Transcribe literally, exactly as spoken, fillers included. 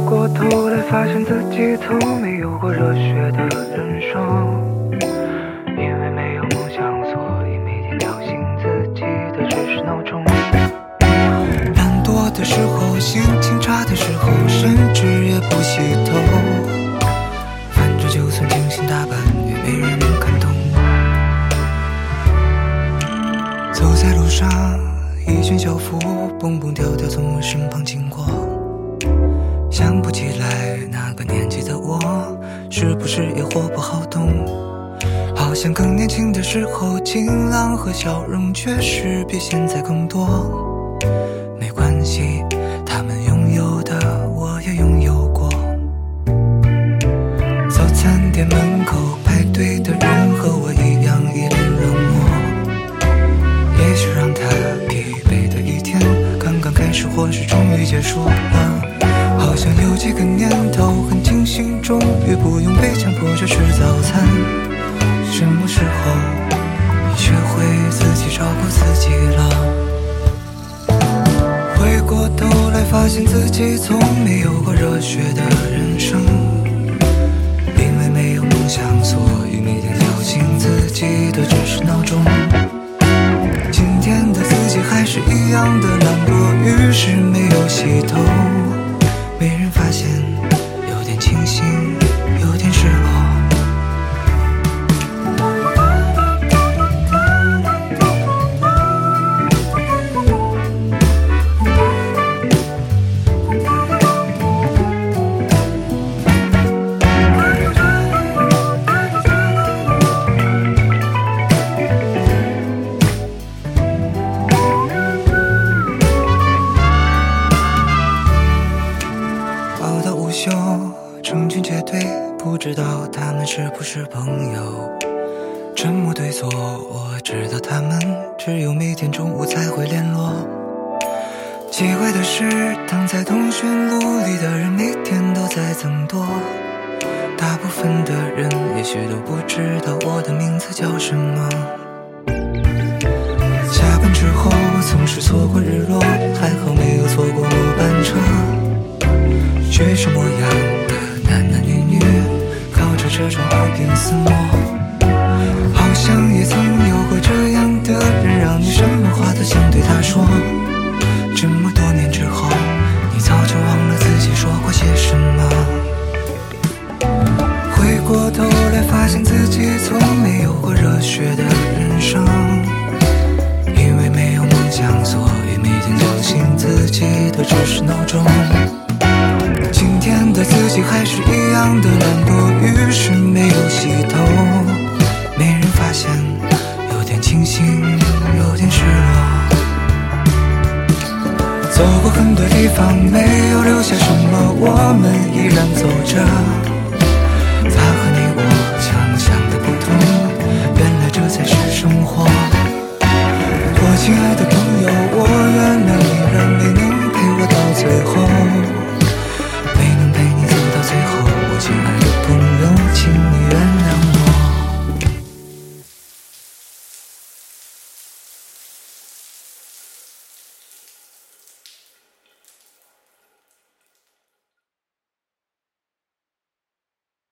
过头来发现自己从没有过热血的人生，因为没有梦想，所以每天叫醒自己的只是闹钟。懒惰的时候，心情差的时候，甚至也不洗头，反正就算精心打扮也没人能看懂。走在路上，一群校服蹦蹦跳跳从我身旁经过，想不起来那个年纪的我是不是也活不好动，好像更年轻的时候晴朗和笑容确实比现在更多。没关系，他们拥有的我也拥有过。早餐店门口排队的人和我一样一脸冷漠，也许让他疲惫的一天刚刚开始，或是终于结束了。好像有几个念头很清醒，终于不用被强迫着吃早餐。什么时候你学会自己照顾自己了？回过头来发现自己从没有过热血的人生，因为没有梦想，所以每天叫醒自己的只是闹钟。今天的自己还是一样的懒惰，于是没有洗头，没人发现，有点清醒，有点失落。成群结队，不知道他们是不是朋友。沉默对坐，我知道他们只有每天中午才会联络。奇怪的是，躺在通讯录里的人每天都在增多，大部分的人也许都不知道我的名字叫什么。下班之后总是错过日落，还好没有错过末班车。学生模样的男男女女，靠着这种耳鬓厮磨，好像也曾有过这样的人，让你什么话都想对他说。这么多年之后，